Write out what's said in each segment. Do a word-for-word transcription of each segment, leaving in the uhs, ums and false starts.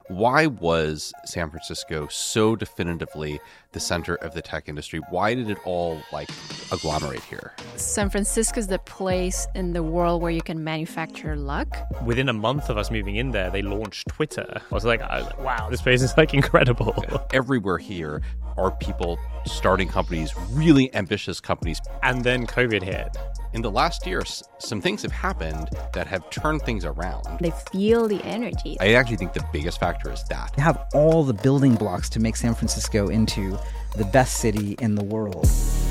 Why was San Francisco so definitively the center of the tech industry? Why did it all like agglomerate here? San Francisco is the place in the world where you can manufacture luck. Within a month of us moving in there, they launched Twitter. I was like, I was like wow, this place is like incredible. Everywhere here are people starting companies, really ambitious companies. And then COVID hit. In the last year, some things have happened that have turned things around. They feel the energy. I actually think the biggest factor is that. They have all the building blocks to make San Francisco into the best city in the world.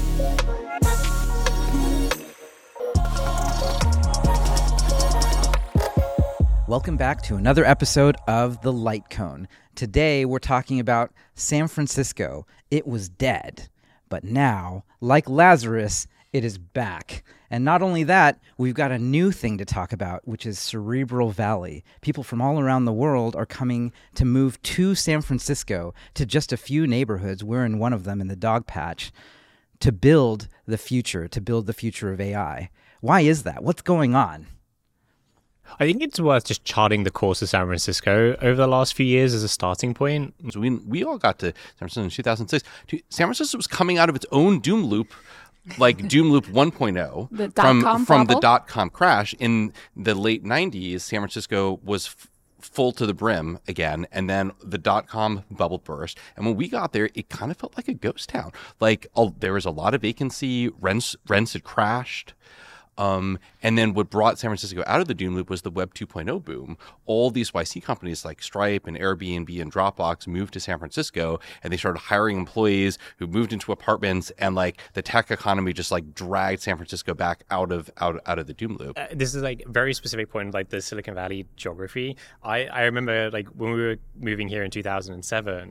Welcome back to another episode of The Light Cone. Today we're talking about San Francisco. It was dead, but now, like Lazarus, it is back. And not only that, we've got a new thing to talk about, which is Cerebral Valley. People from all around the world are coming to move to San Francisco, to just a few neighborhoods. We're in one of them in the Dog Patch, to build the future, to build the future of A I. Why is that? What's going on? I think it's worth just charting the course of San Francisco over the last few years as a starting point. So we, we all got to San Francisco in two thousand six. San Francisco was coming out of its own doom loop, like Doom Loop one point oh The from, dot-com from the bubble? dot-com crash. In the late nineties, San Francisco was f- full to the brim again, and then the dot-com bubble burst. And when we got there, it kind of felt like a ghost town. Like oh, there was a lot of vacancy, rents, rents had crashed. Um, and then what brought San Francisco out of the doom loop was the Web two point oh boom. All these Y C companies like Stripe and Airbnb and Dropbox moved to San Francisco, and they started hiring employees who moved into apartments, and like the tech economy just like dragged San Francisco back out of out, out of the doom loop. Uh, this is like a very specific point, like the Silicon Valley geography. I, I remember like when we were moving here in two thousand seven,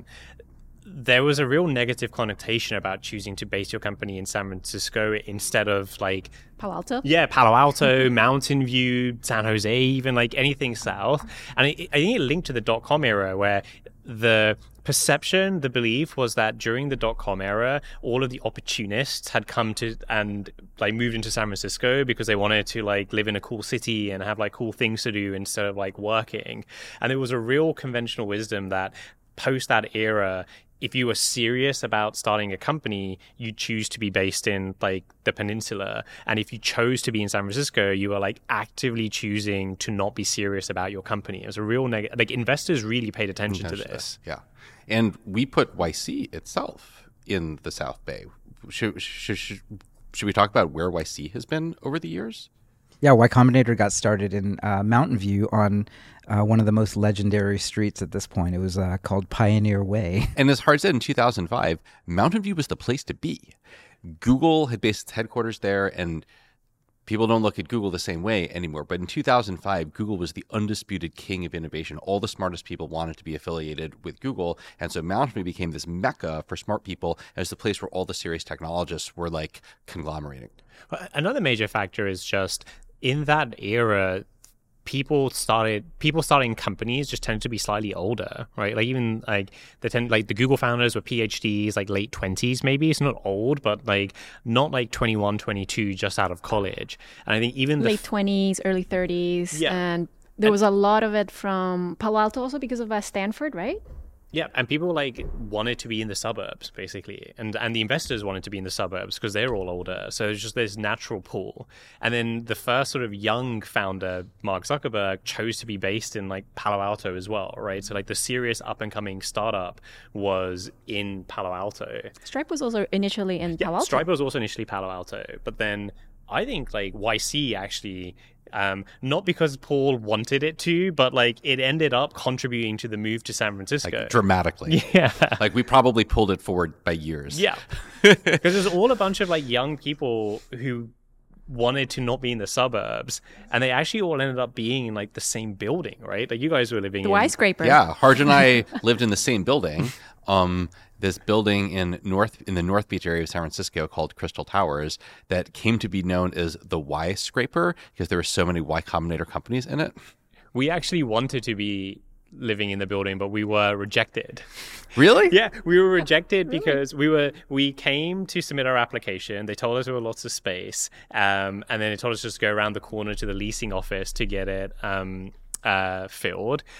there was a real negative connotation about choosing to base your company in San Francisco instead of like Palo Alto? Yeah, Palo Alto, Mountain View, San Jose, even like anything south. And it, I think it linked to the dot-com era where the perception, the belief was that during the dot-com era, all of the opportunists had come to and like moved into San Francisco because they wanted to like live in a cool city and have like cool things to do instead of like working. And there was a real conventional wisdom that post that era, if you were serious about starting a company, you choose to be based in like the peninsula. And if you chose to be in San Francisco, you were like actively choosing to not be serious about your company. It was a real negative, like investors really paid attention to this. Yeah. And we put Y C itself in the South Bay. Should, should, should, should we talk about where Y C has been over the years? Yeah, Y Combinator got started in uh, Mountain View on uh, one of the most legendary streets at this point. It was uh, called Pioneer Way. And as Hart said, in two thousand five, Mountain View was the place to be. Google had based its headquarters there, and people don't look at Google the same way anymore. But in two thousand five, Google was the undisputed king of innovation. All the smartest people wanted to be affiliated with Google. And so Mountain View became this mecca for smart people as the place where all the serious technologists were like conglomerating. Another major factor is just in that era, people started people starting companies just tended to be slightly older, right? Like even like they tend like the Google founders were PhDs, like late twenties maybe. It's not old, but like not like twenty-one, twenty-two just out of college. And I think even the Late twenties, early thirties. Yeah. And there was a lot of it from Palo Alto also because of uh, Stanford, right? Yeah, and people like wanted to be in the suburbs basically, and and the investors wanted to be in the suburbs because they're all older. So it's just this natural pull. And then the first sort of young founder, Mark Zuckerberg, chose to be based in like Palo Alto as well, right? So like the serious up and coming startup was in Palo Alto. Stripe was also initially in Yeah, Palo Alto. Stripe was also initially Palo Alto, but then I think like Y C actually. Um, not because Paul wanted it to, but like it ended up contributing to the move to San Francisco. Like dramatically. Yeah. Like we probably pulled it forward by years. Yeah. Because there's all a bunch of like young people who wanted to not be in the suburbs, and they actually all ended up being in like the same building, right? Like you guys were living The in... Y scraper. Yeah. Harj and I lived in the same building. Um, this building in North in the North Beach area of San Francisco called Crystal Towers that came to be known as the Y Scraper because there were so many Y Combinator companies in it. We actually wanted to be living in the building, but we were rejected. Really? Yeah, we were rejected because we were we came to submit our application. They told us there were lots of space, um, and then they told us just to go around the corner to the leasing office to get it um, uh, filled.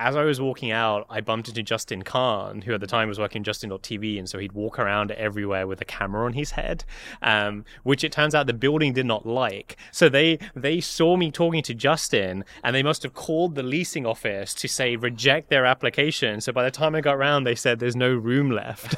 as I was walking out, I bumped into Justin Kahn, who at the time was working Justin dot T V, and so he'd walk around everywhere with a camera on his head, um, which it turns out the building did not like. So they they saw me talking to Justin, and they must have called the leasing office to say reject their application. So by the time I got around, they said there's no room left.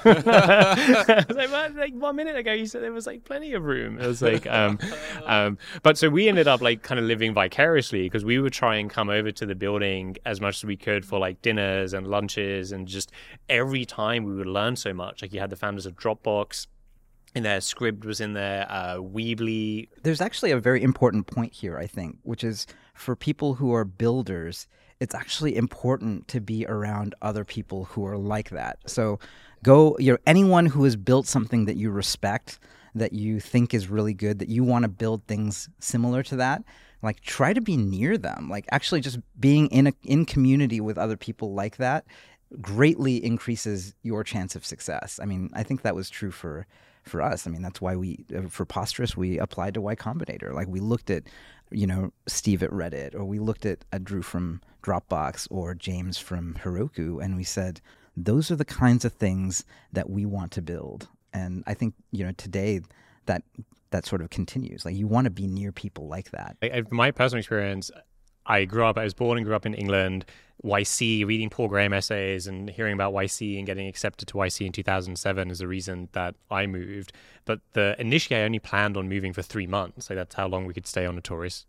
I was like, well, like one minute ago you said there was like plenty of room. It was like, um, um, but so we ended up like kind of living vicariously, because we would try and come over to the building as much as we could for like dinners and lunches, and just every time we would learn so much. Like you had the founders of Dropbox in there, Scribd was in there, uh, Weebly. There's actually a very important point here, I think, which is for people who are builders, it's actually important to be around other people who are like that. So go, you know, anyone who has built something that you respect, that you think is really good, that you want to build things similar to that, like try to be near them. Like actually just being in a in community with other people like that greatly increases your chance of success. I mean, I think that was true for for us. I mean, that's why we, for Posterous, we applied to Y Combinator. Like we looked at, you know, Steve at Reddit, or we looked at, at Drew from Dropbox or James from Heroku, and we said, those are the kinds of things that we want to build. And I think, you know, today that that sort of continues. Like you want to be near people like that. I, my personal experience, I grew up, I was born and grew up in England, Y C, reading Paul Graham essays and hearing about Y C and getting accepted to Y C in two thousand seven is the reason that I moved. But the initially, I only planned on moving for three months. Like that's how long we could stay on a tourist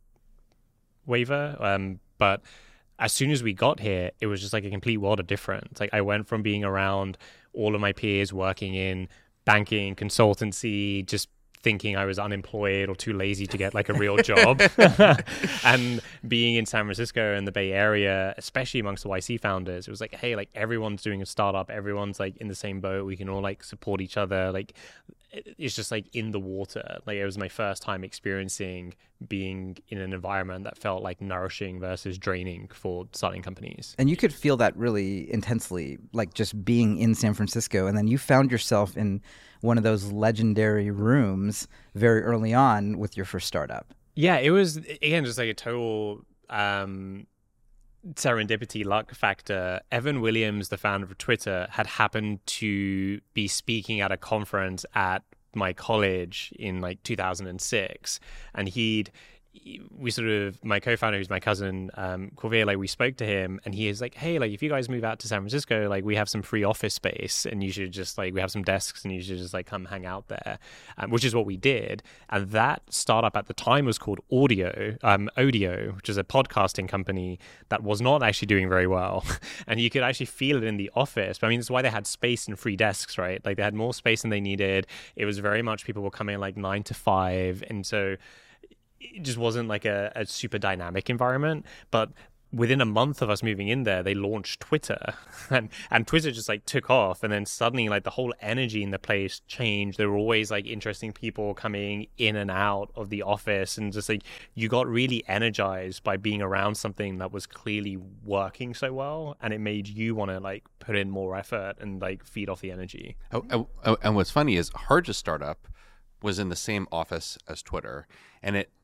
waiver. Um, but as soon as we got here, it was just like a complete world of difference. Like I went from being around all of my peers working in banking, consultancy, just thinking I was unemployed or too lazy to get like a real job, and being in San Francisco and the Bay Area, especially amongst the Y C founders, it was like, hey, like everyone's doing a startup, everyone's like in the same boat, we can all like support each other. Like it's just like in the water. Like it was my first time experiencing being in an environment that felt like nourishing versus draining for starting companies. And you could feel that really intensely, like just being in San Francisco, and then you found yourself in one of those legendary rooms very early on with your first startup. Yeah, it was, again, just like a total um, serendipity luck factor. Evan Williams, the founder of Twitter, had happened to be speaking at a conference at my college in like two thousand six, and he'd we sort of, my co-founder, who's my cousin, um, Corvée, like we spoke to him, and he is like, hey, like if you guys move out to San Francisco, like we have some free office space, and you should just like, we have some desks, and you should just like come hang out there, um, which is what we did. And that startup at the time was called Audio, um, Odeo, which is a podcasting company that was not actually doing very well. And you could actually feel it in the office. But I mean, that's why they had space and free desks, right? Like they had more space than they needed. It was very much people were coming like nine to five. And so it just wasn't like a, a super dynamic environment. But within a month of us moving in there, they launched Twitter, and and Twitter just like took off. And then suddenly like the whole energy in the place changed. There were always like interesting people coming in and out of the office, and just like you got really energized by being around something that was clearly working so well, and it made you want to like put in more effort and like feed off the energy. Oh, oh, and what's funny is Harja Startup was in the same office as Twitter, and it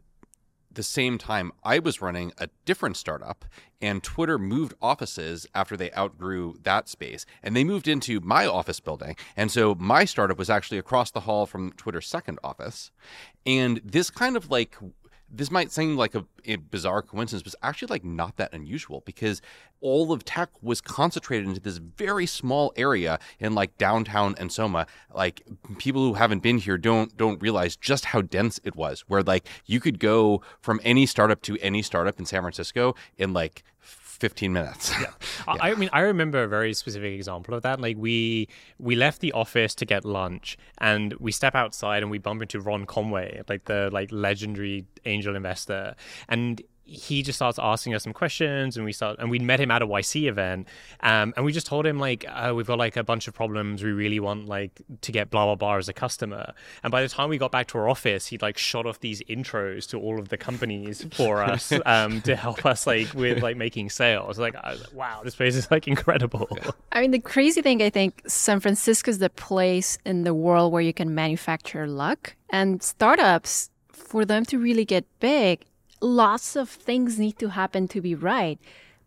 the same time I was running a different startup, and Twitter moved offices after they outgrew that space, and they moved into my office building. And so my startup was actually across the hall from Twitter's second office. And this kind of like, this might seem like a, a bizarre coincidence, but it's actually like not that unusual, because all of tech was concentrated into this very small area in like downtown Ensoma. Like people who haven't been here don't don't realize just how dense it was, where like you could go from any startup to any startup in San Francisco in like fifteen minutes. Yeah. yeah. I mean, I remember a very specific example of that. Like we we left the office to get lunch, and we step outside and we bump into Ron Conway, like the like legendary angel investor, and he just starts asking us some questions, and we start and we met him at a Y C event, um, and we just told him like, oh, we've got like a bunch of problems, we really want like to get blah blah blah as a customer. And by the time we got back to our office, he'd like shot off these intros to all of the companies for us um, to help us like with like making sales. Like, I was like, wow, this place is like incredible. I mean, the crazy thing, I think San Francisco is the place in the world where you can manufacture luck, and startups, for them to really get big, lots of things need to happen to be right.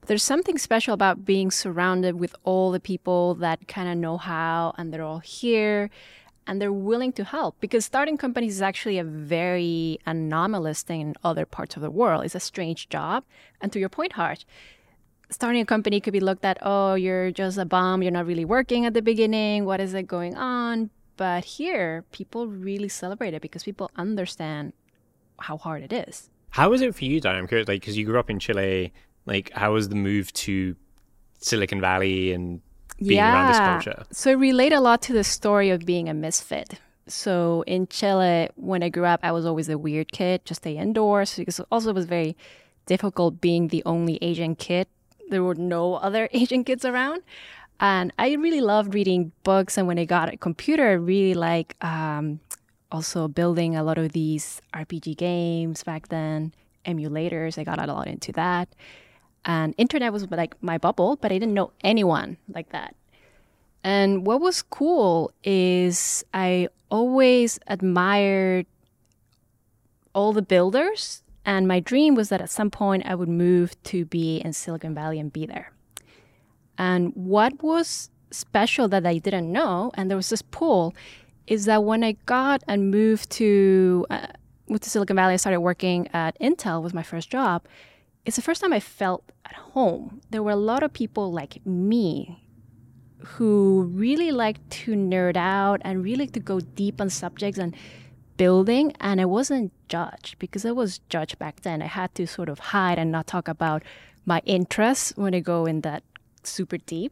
There's something special about being surrounded with all the people that kind of know how, and they're all here, and they're willing to help. Because starting companies is actually a very anomalous thing in other parts of the world. It's a strange job. And to your point, Harsh, starting a company could be looked at, oh, you're just a bum, you're not really working at the beginning, what is it going on? But here, people really celebrate it because people understand how hard it is. How is it for you, Dan? I'm curious, like, because you grew up in Chile. Like, how was the move to Silicon Valley and being yeah. around this culture? So I relate a lot to the story of being a misfit. So in Chile, when I grew up, I was always a weird kid, just stay indoors. Because also it was very difficult being the only Asian kid. There were no other Asian kids around. And I really loved reading books. And when I got a computer, I really like um, also building a lot of these R P G games back then, emulators. I got a lot into that. And internet was like my bubble, but I didn't know anyone like that. And what was cool is I always admired all the builders. And my dream was that at some point I would move to be in Silicon Valley and be there. And what was special that I didn't know, and there was this pull, is that when I got and moved to, uh, moved to Silicon Valley, I started working at Intel, was my first job. It's the first time I felt at home. There were a lot of people like me who really like to nerd out and really like to go deep on subjects and building. And I wasn't judged because I was judged back then. I had to sort of hide and not talk about my interests when I go in that super deep.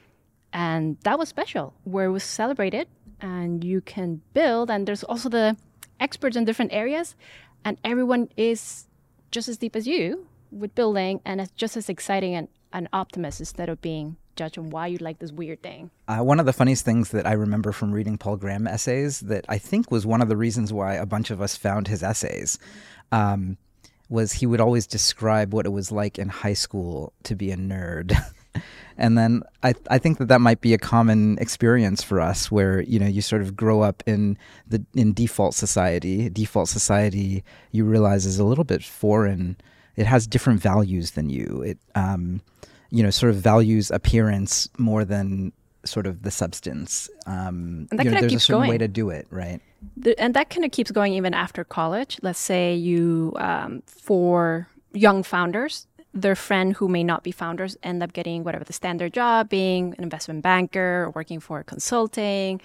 And that was special, where it was celebrated and you can build. And there's also the experts in different areas. And everyone is just as deep as you with building, and it's just as exciting and an optimist instead of being judged on why you like this weird thing. Uh, one of the funniest things that I remember from reading Paul Graham essays that I think was one of the reasons why a bunch of us found his essays um, was he would always describe what it was like in high school to be a nerd. And then I I think that that might be a common experience for us where, you know, you sort of grow up in the in default society. Default society, you realize, is a little bit foreign. It has different values than you. It, um, you know, sort of values appearance more than sort of the substance. Um, and that you know, kind of there's keeps a certain going. way to do it, right? The, and that kind of keeps going even after college. Let's say you, um, for young founders, their friend who may not be founders end up getting whatever the standard job, being an investment banker or working for consulting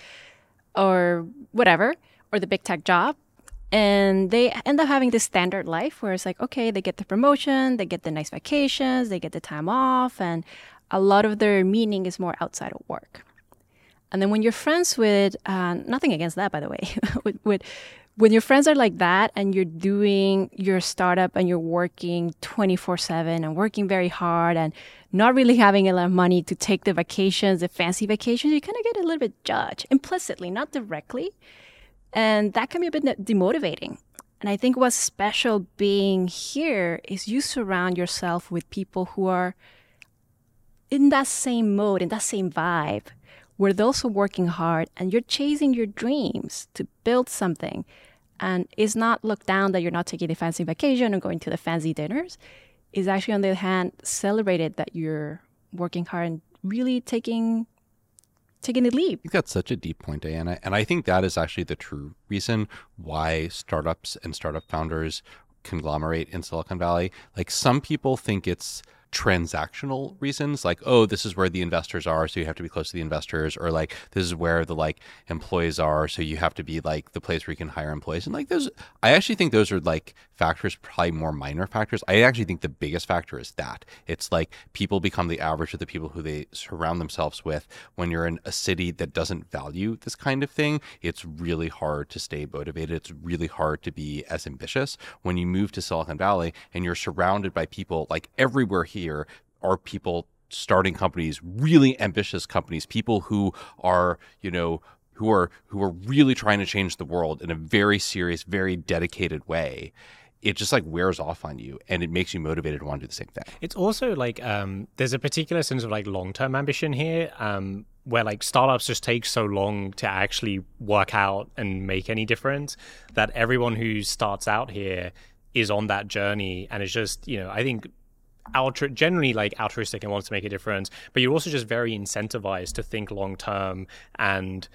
or whatever, or the big tech job. And they end up having this standard life where it's like, okay, they get the promotion, they get the nice vacations, they get the time off, and a lot of their meaning is more outside of work. And then when you're friends with, uh, nothing against that, by the way, with, with when your friends are like that and you're doing your startup and you're working twenty-four seven and working very hard and not really having a lot of money to take the vacations, the fancy vacations, you kind of get a little bit judged implicitly, not directly. And that can be a bit demotivating. And I think what's special being here is you surround yourself with people who are in that same mode, in that same vibe, where they're also working hard and you're chasing your dreams to build something. And it's not looked down that you're not taking the fancy vacation or going to the fancy dinners. It's actually, on the other hand, celebrated that you're working hard and really taking taking the leap. I think that's such a deep point, Diana. And I think that is actually the true reason why startups and startup founders conglomerate in Silicon Valley. Like, some people think it's transactional reasons, like, oh, this is where the investors are, so you have to be close to the investors, or like, this is where the like employees are, so you have to be like the place where you can hire employees. And like those, I actually think those are like factors, probably more minor factors. I actually think the biggest factor is that it's like people become the average of the people who they surround themselves with. When you're in a city that doesn't value this kind of thing, it's really hard to stay motivated. It's really hard to be as ambitious. When you move to Silicon Valley and you're surrounded by people, like everywhere here are people starting companies, really ambitious companies, people who are, you know, who are who are really trying to change the world in a very serious, very dedicated way. It just like wears off on you and it makes you motivated to want to do the same thing. It's also like um, there's a particular sense of like long-term ambition here um, where like startups just take so long to actually work out and make any difference that everyone who starts out here is on that journey. And it's just, you know, I think altru- generally like altruistic and wants to make a difference, but you're also just very incentivized to think long term and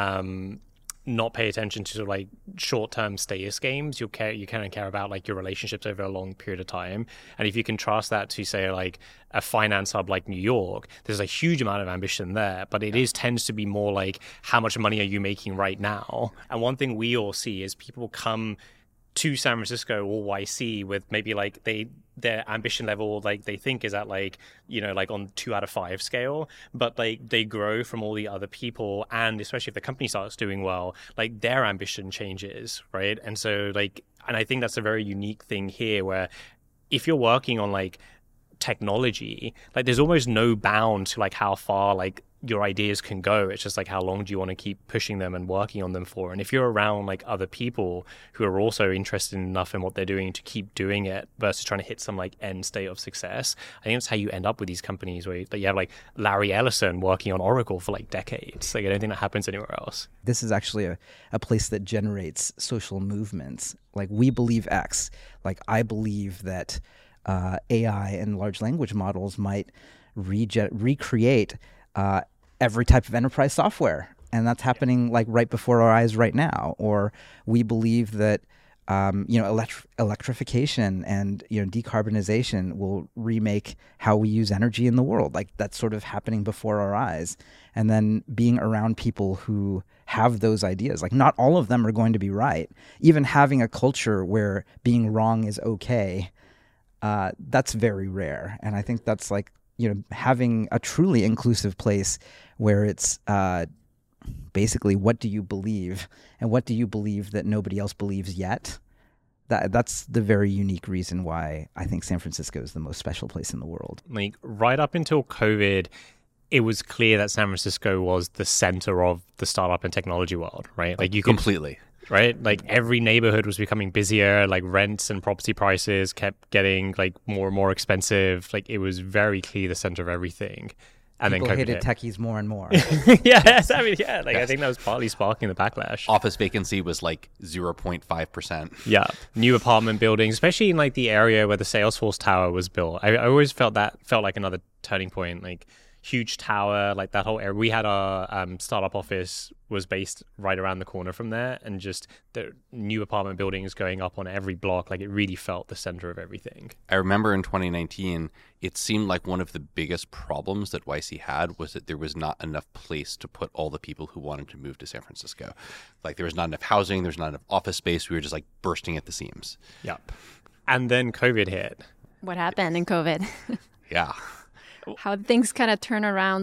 um, not pay attention to sort of like short-term status games. You'll care, you kind of care about like your relationships over a long period of time. And if you contrast that to say like a finance hub like New York, there's a huge amount of ambition there, but it is tends to be more like how much money are you making right now? And one thing we all see is people come to San Francisco or Y C with maybe like they their ambition level like they think is at like, you know, like on two out of five scale, but like they grow from all the other people, and especially if the company starts doing well, like their ambition changes, right? And so like, and I think that's a very unique thing here, where if you're working on like technology, like there's almost no bound to like how far like your ideas can go. It's just like how long do you want to keep pushing them and working on them for? And if you're around like other people who are also interested enough in what they're doing to keep doing it versus trying to hit some like end state of success, I think that's how you end up with these companies where you, like, you have like Larry Ellison working on Oracle for like decades. Like I don't think that happens anywhere else. This is actually a, a place that generates social movements. Like we believe X. Like I believe that uh, A I and large language models might rege- recreate uh, every type of enterprise software. And that's happening like right before our eyes right now. Or we believe that, um, you know, elect- electrification and, you know, decarbonization will remake how we use energy in the world. Like that's sort of happening before our eyes. And then being around people who have those ideas, like not all of them are going to be right. Even having a culture where being wrong is okay, uh, that's very rare. And I think that's like, you know, having a truly inclusive place where it's uh, basically what do you believe and what do you believe that nobody else believes yet? That that's the very unique reason why I think San Francisco is the most special place in the world. Like right up until COVID, it was clear that San Francisco was the center of the startup and technology world, right? Like you could, completely. right? Like every neighborhood was becoming busier, like rents and property prices kept getting like more and more expensive. Like it was very clear the center of everything. And People then COVID hated hit. techies more and more. Yes, I mean, yeah, like Yes. I think that was partly sparking the backlash. Office vacancy was like zero point five percent. Yeah, new apartment buildings, especially in like the area where the Salesforce Tower was built. I, I always felt that felt like another turning point, like huge tower, like that whole area. We had our um, startup office was based right around the corner from there, and just the new apartment buildings going up on every block. Like it really felt the center of everything. I remember in twenty nineteen, it seemed like one of the biggest problems that Y C had was that there was not enough place to put all the people who wanted to move to San Francisco. Like there was not enough housing, there was not enough office space. We were just like bursting at the seams. Yep. And then COVID hit. What happened in COVID? Yeah. How things kind of turn around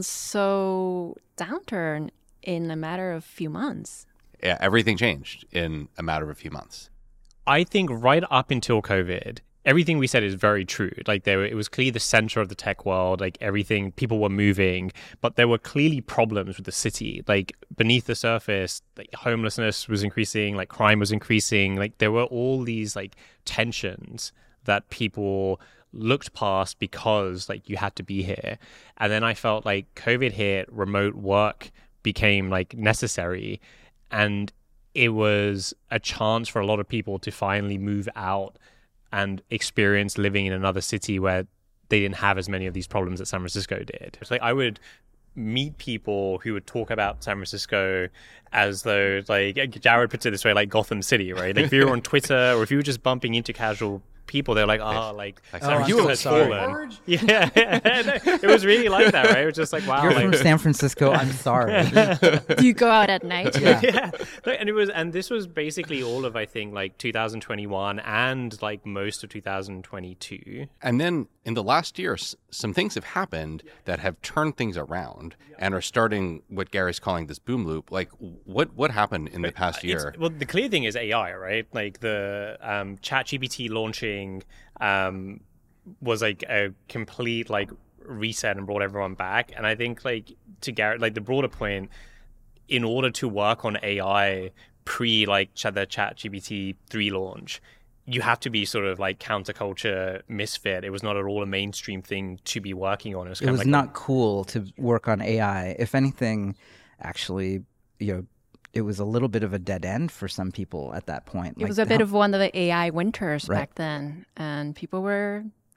so downturn in a matter of few months. Yeah, everything changed in a matter of a few months. I think right up until COVID, everything we said is very true. Like there, it was clearly the center of the tech world. Like everything, people were moving, but there were clearly problems with the city. Like beneath the surface, like homelessness was increasing, like crime was increasing. Like there were all these like tensions that people looked past because like you had to be here. And then I felt like COVID hit, remote work became like necessary, and it was a chance for a lot of people to finally move out and experience living in another city where they didn't have as many of these problems that San Francisco did. It's like I would meet people who would talk about San Francisco as though, like Jared puts it this way, like Gotham City, right? Like if you were on Twitter or if you were just bumping into casual people, they're like, oh, like Like, San oh, Francisco I'm has so sorry. fallen. Yeah, it was really like that, right? It was just like, wow, You're like, from San Francisco. I'm sorry. Do you go out at night? Yeah. yeah, and it was, and this was basically all of I think like two thousand twenty-one and like most of two thousand twenty-two. And then in the last year, s- some things have happened that have turned things around and are starting what Gary's calling this boom loop. Like, what what happened in the past It's- year? well, the clear thing is A I, right? Like the um, ChatGPT launching um, was like a complete like reset and brought everyone back. And I think like to Garrett, like the broader point, in order to work on A I pre like ch- the ChatGPT three launch, you have to be sort of like counterculture misfit. It was not at all a mainstream thing to be working on. It was, It kind was of like not cool to work on A I. If anything, actually, you know, it was a little bit of a dead end for some people at that point. It was a bit of one of the A I winters Right. back then, and people were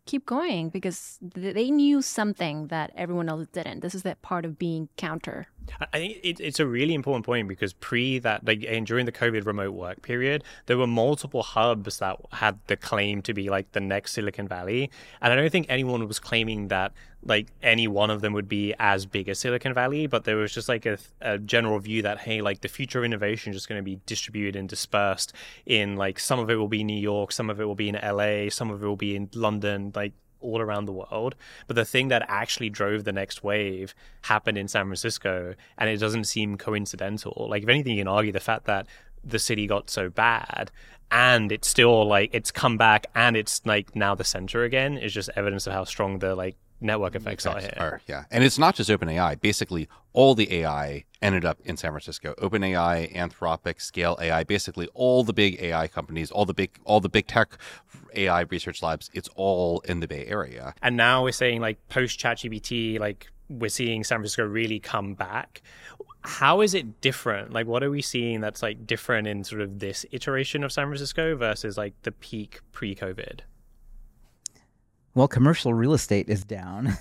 keep going because th- they knew something that everyone else didn't. This is that part of being counter. I think it, it's a really important point because pre that, like, and during the COVID remote work period, there were multiple hubs that had the claim to be like the next Silicon Valley. And I don't think anyone was claiming that like any one of them would be as big as Silicon Valley, but there was just like a, a general view that, hey, like the future of innovation is just going to be distributed and dispersed in like some of it will be New York, some of it will be in L A, some of it will be in London, like all around the world. But the thing that actually drove the next wave happened in San Francisco, and it doesn't seem coincidental. Like if anything, you can argue the fact that the city got so bad and it's still like it's come back and it's like now the center again is just evidence of how strong the like network effects are here. Are, yeah. And it's not just OpenAI. Basically, all the A I ended up in San Francisco. OpenAI, Anthropic, Scale A I, basically all the big A I companies, all the big all the big tech A I research labs, it's all in the Bay Area. And now we're saying like post ChatGPT, like we're seeing San Francisco really come back. How is it different? Like what are we seeing that's like different in sort of this iteration of San Francisco versus like the peak pre-COVID? Well, commercial real estate is down.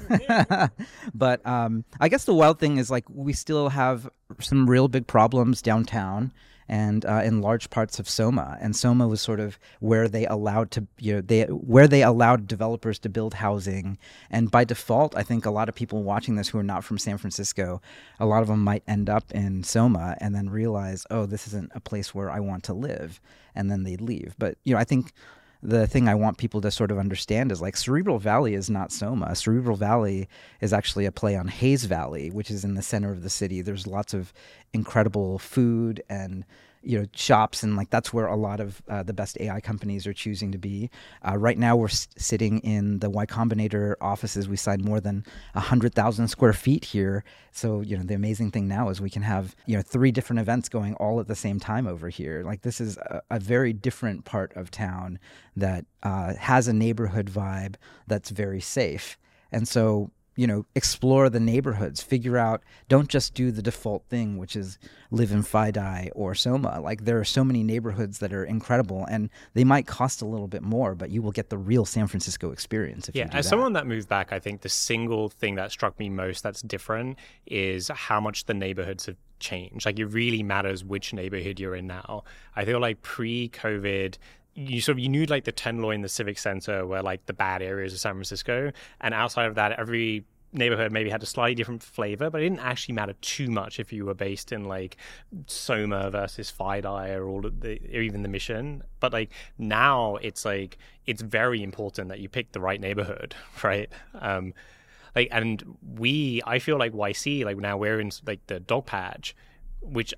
But um, I guess the wild thing is like we still have some real big problems downtown and uh, in large parts of Soma. And Soma was sort of where they allowed to, you know, they where they allowed developers to build housing. And by default, I think a lot of people watching this who are not from San Francisco, a lot of them might end up in Soma and then realize, oh, this isn't a place where I want to live. And then they'd leave. But, you know, I think the thing I want people to sort of understand is like Cerebral Valley is not Soma. Cerebral Valley is actually a play on Hayes Valley, which is in the center of the city. There's lots of incredible food and, you know, shops, and like that's where a lot of uh, the best A I companies are choosing to be. Uh, right now, we're s- sitting in the Y Combinator offices. We signed more than a hundred thousand square feet here. So, you know, the amazing thing now is we can have, you know, three different events going all at the same time over here. Like this is a, a very different part of town that uh, has a neighborhood vibe that's very safe. And so, you know, explore the neighborhoods, figure out, don't just do the default thing, which is live in FiDi or Soma. Like there are so many neighborhoods that are incredible and they might cost a little bit more, but you will get the real San Francisco experience if yeah, you do as that. someone that moved back, I think the single thing that struck me most that's different is how much the neighborhoods have changed. Like it really matters which neighborhood you're in now. I feel like pre-COVID, you sort of you knew like the Tenderloin, the Civic Center were like the bad areas of San Francisco, and outside of that, every neighborhood maybe had a slightly different flavor, but it didn't actually matter too much if you were based in like Soma versus FiDi or all of the or even the Mission. But like now, it's like it's very important that you pick the right neighborhood, right? Um, like and we, I feel like Y C, like now we're in like the Dogpatch, which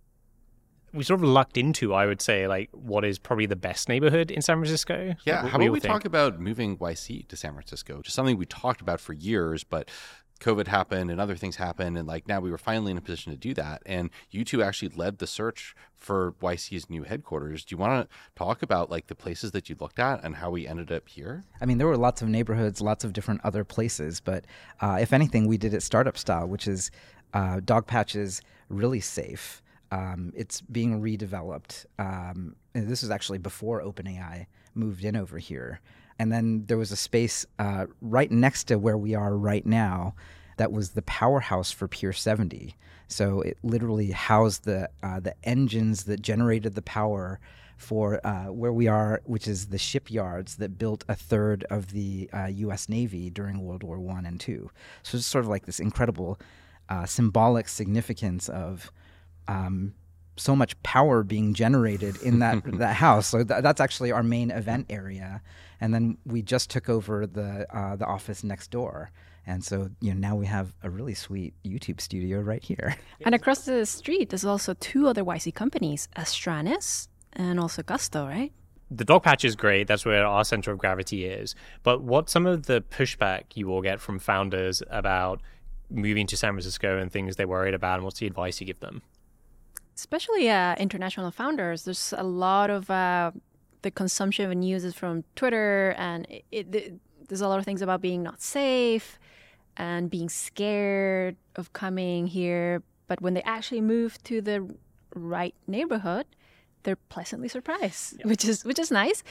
we sort of lucked into, I would say, like what is probably the best neighborhood in San Francisco. Yeah, What how do you about we think? talk about moving Y C to San Francisco, which is something we talked about for years, but COVID happened and other things happened, and like now we were finally in a position to do that. And you two actually led the search for Y C's new headquarters. Do you want to talk about like the places that you looked at and how we ended up here? I mean, there were lots of neighborhoods, lots of different other places, but uh, if anything, we did it startup style, which is uh, Dogpatch is really safe. Um, it's being redeveloped. Um, and this was actually before OpenAI moved in over here. And then there was a space uh, right next to where we are right now that was the powerhouse for Pier seventy. So it literally housed the uh, the engines that generated the power for uh, where we are, which is the shipyards that built a third of the uh, U S Navy during World War One and Two. So it's sort of like this incredible uh, symbolic significance of Um, so much power being generated in that that house. So th- that's actually our main event area. And then we just took over the uh, the office next door. And so, you know, now we have a really sweet YouTube studio right here. And across the street, there's also two other Y C companies, Astranis and also Gusto, right? The Dogpatch is great. That's where our center of gravity is. But what's some of the pushback you will get from founders about moving to San Francisco and things they're worried about, and what's the advice you give them? Especially uh, international founders. There's a lot of uh, the consumption of news is from Twitter, and it, it, there's a lot of things about being not safe and being scared of coming here. But when they actually move to the right neighborhood, they're pleasantly surprised, yeah. which is which is nice.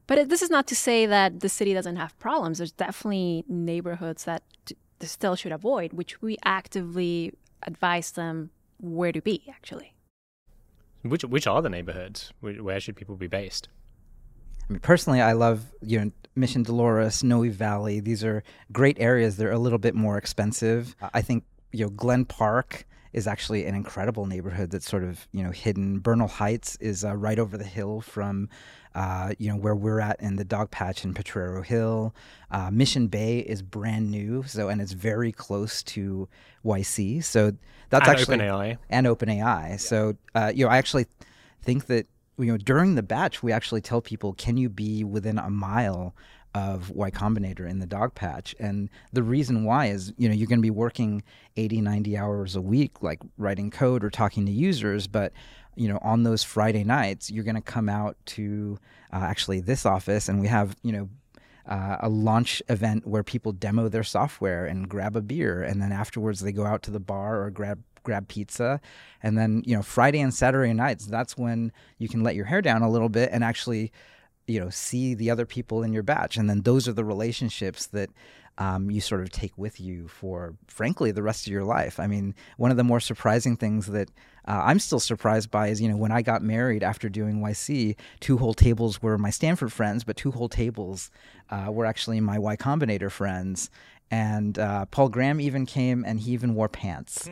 But it, this is not to say that the city doesn't have problems. There's definitely neighborhoods that t- they still should avoid, which we actively advise them where to be, actually. Which which are the neighborhoods? Where where should people be based? I mean, personally, I love, you know, Mission Dolores, Noe Valley. These are great areas. They're a little bit more expensive. I think, you know, Glen Park is actually an incredible neighborhood that's sort of, you know, hidden. Bernal Heights is uh, right over the hill from, uh, you know, where we're at in the Dog Patch in Potrero Hill. Uh, Mission Bay is brand new, so and it's very close to Y C. So that's And actually OpenAI. and OpenAI. Yeah. So uh, you know, I actually think that, you know, during the batch, we actually tell people, can you be within a mile of Y Combinator in the Dog Patch? And the reason why is, you know, you're going to be working eighty, ninety hours a week, like writing code or talking to users. But, you know, on those Friday nights, you're going to come out to uh, actually this office, and we have, you know, uh, a launch event where people demo their software and grab a beer. And then afterwards they go out to the bar or grab grab pizza. And then, you know, Friday and Saturday nights, that's when you can let your hair down a little bit and actually, you know, see the other people in your batch. And then those are the relationships that um, you sort of take with you for, frankly, the rest of your life. I mean, one of the more surprising things that uh, I'm still surprised by is, you know, when I got married after doing Y C, two whole tables were my Stanford friends, but two whole tables uh, were actually my Y Combinator friends. And uh, Paul Graham even came, and he even wore pants.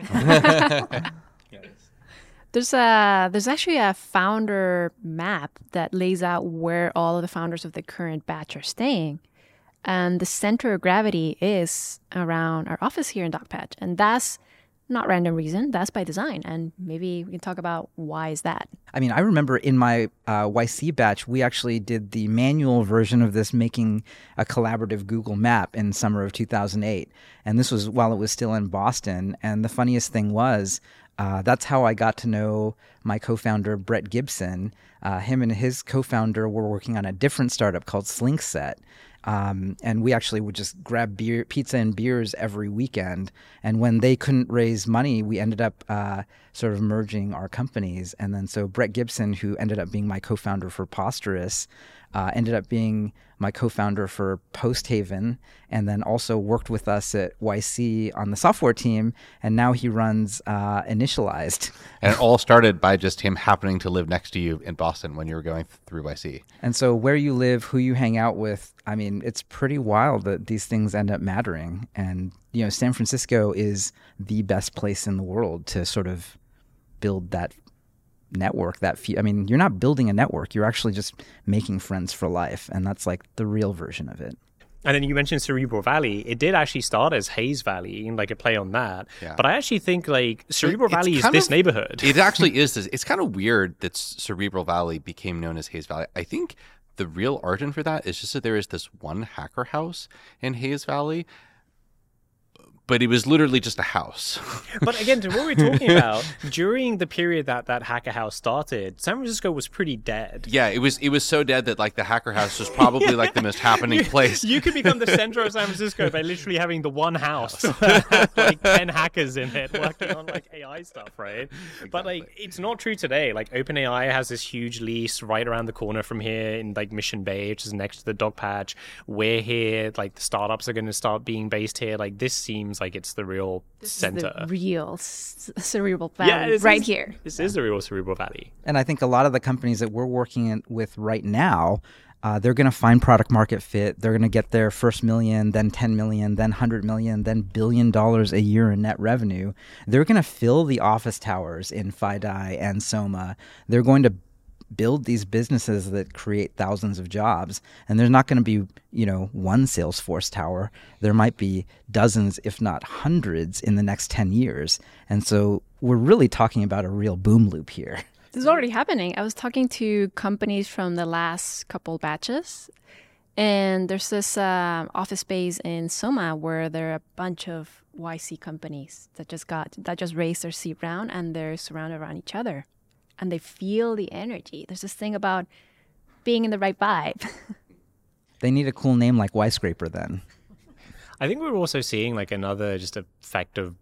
There's a there's actually a founder map that lays out where all of the founders of the current batch are staying, and the center of gravity is around our office here in Dog Patch, and that's not random reason. That's by design, and maybe we can talk about why is that. I mean, I remember in my uh, Y C batch, we actually did the manual version of this, making a collaborative Google map in summer of two thousand eight, and this was while it was still in Boston. And the funniest thing was, Uh, that's how I got to know my co-founder, Brett Gibson. Uh, him and his co-founder were working on a different startup called Slinkset. Um, and we actually would just grab beer, pizza and beers every weekend. And when they couldn't raise money, we ended up uh, sort of merging our companies. And then so Brett Gibson, who ended up being my co-founder for Posterous, uh, ended up being my co-founder for Posthaven, and then also worked with us at Y C on the software team. And now he runs uh, Initialized. And it all started by just him happening to live next to you in Boston when you were going through Y C. And so where you live, who you hang out with, I mean, it's pretty wild that these things end up mattering. And, you know, San Francisco is the best place in the world to sort of build that network. That fe- I mean, you're not building a network. You're actually just making friends for life. And that's like the real version of it. And then you mentioned Cerebral Valley. It did actually start as Hayes Valley, like a play on that. Yeah. But I actually think like Cerebral It's Valley is kind this of- neighborhood. It actually is this. It's kind of weird that Cerebral Valley became known as Hayes Valley. I think the real origin for that is just that there is this one hacker house in Hayes Valley, but it was literally just a house. But again, to what we're talking about, during the period that that hacker house started, San Francisco was pretty dead. Yeah, it was it was so dead that like the hacker house was probably like the most happening place. You could become the center of San Francisco by literally having the one house, like ten hackers in it working on like A I stuff, right? But like, it's not true today. Like, OpenAI has this huge lease right around the corner from here in like Mission Bay, which is next to the Dog Patch. We're here. Like, the startups are going to start being based here. Like, this seems like it's the real This center. is the real c- cerebral valley this right is- here. This is the real Cerebral Valley. And I think a lot of the companies that we're working in, with right now, uh, they're going to find product market fit. They're going to get their first million, then ten million, then one hundred million, then billion dollars a year in net revenue. They're going to fill the office towers in FiDi and Soma. They're going to build these businesses that create thousands of jobs. And there's not going to be, you know, one Salesforce tower. There might be dozens, if not hundreds, in the next ten years. And so we're really talking about a real boom loop here. This is already happening. I was talking to companies from the last couple batches, and there's this uh, office space in Soma where there are a bunch of Y C companies that just got that just raised their seed round, and they're surrounded around each other, and they feel the energy. There's this thing about being in the right vibe. They need a cool name like Y Scraper then. I think we're also seeing like another just effect of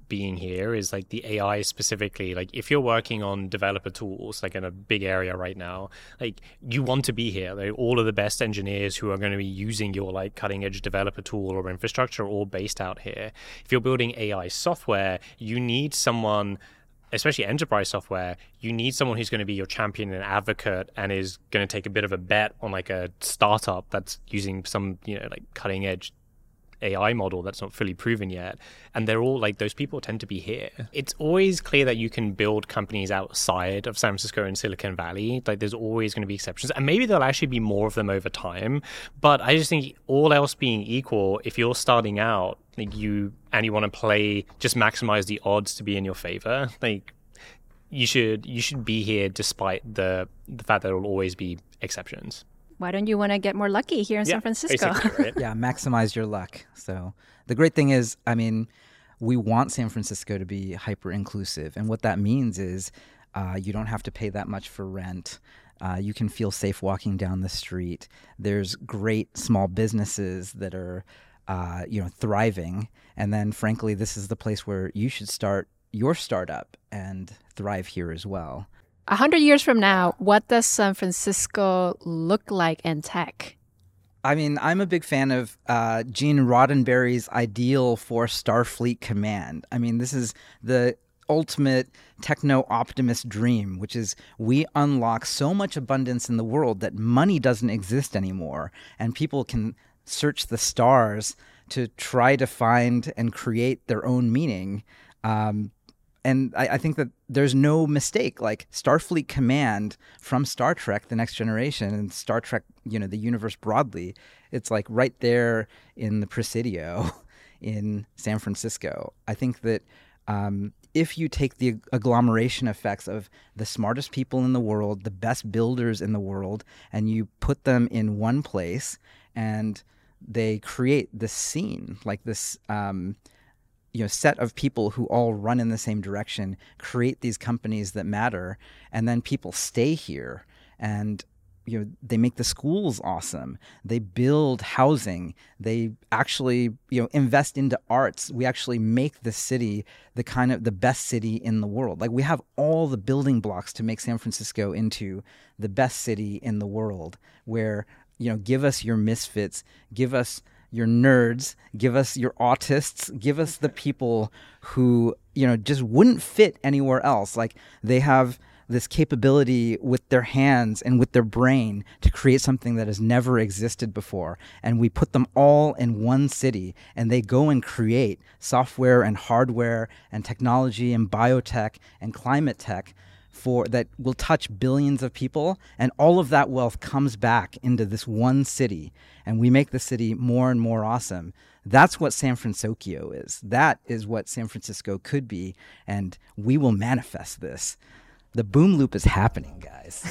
being here is like the A I specifically. Like if you're working on developer tools, like in a big area right now, like you want to be here. Like all of the best engineers who are going to be using your like cutting edge developer tool or infrastructure are all based out here. If you're building A I software, you need someone, especially enterprise software, you need someone who's going to be your champion and advocate and is going to take a bit of a bet on like a startup that's using some, you know, like cutting edge A I model that's not fully proven yet. And they're all like, those people tend to be here. It's always clear that you can build companies outside of San Francisco and Silicon Valley. Like there's always going to be exceptions. And maybe there'll actually be more of them over time. But I just think all else being equal, if you're starting out, like you and you want to play, just maximize the odds to be in your favor, like you should you should be here despite the the fact that there will always be exceptions. Why don't you want to get more lucky here in Yeah, San Francisco? basically, right? Yeah, maximize your luck. So the great thing is, I mean, we want San Francisco to be hyper inclusive. And what that means is uh, you don't have to pay that much for rent. Uh, you can feel safe walking down the street. There's great small businesses that are, uh, you know, thriving. And then, frankly, this is the place where you should start your startup and thrive here as well. A hundred years from now, what does San Francisco look like in tech? I mean, I'm a big fan of uh, Gene Roddenberry's ideal for Starfleet Command. I mean, this is the ultimate techno-optimist dream, which is we unlock so much abundance in the world that money doesn't exist anymore, and people can search the stars to try to find and create their own meaning. Um, And I, I think that there's no mistake. Like Starfleet Command from Star Trek: The Next Generation and Star Trek, you know, the universe broadly, it's like right there in the Presidio in San Francisco. I think that um, if you take the agglomeration effects of the smartest people in the world, the best builders in the world, and you put them in one place and they create this scene, like this um, you know, set of people who all run in the same direction, create these companies that matter, and then people stay here and, you know, they make the schools awesome. They build housing. They actually, you know, invest into arts. We actually make the city the kind of the best city in the world. Like we have all the building blocks to make San Francisco into the best city in the world where, you know, give us your misfits, give us your nerds, give us your autists, give us the people who, you know, just wouldn't fit anywhere else. Like they have this capability with their hands and with their brain to create something that has never existed before. And we put them all in one city and they go and create software and hardware and technology and biotech and climate tech for that will touch billions of people, and all of that wealth comes back into this one city, and we make the city more and more awesome. That's what San Francisco is. That is what San Francisco could be, and we will manifest this. The boom loop is happening, guys.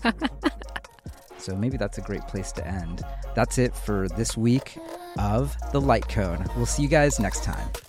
So maybe that's a great place to end. That's it for this week of The Light Cone. We'll see you guys next time.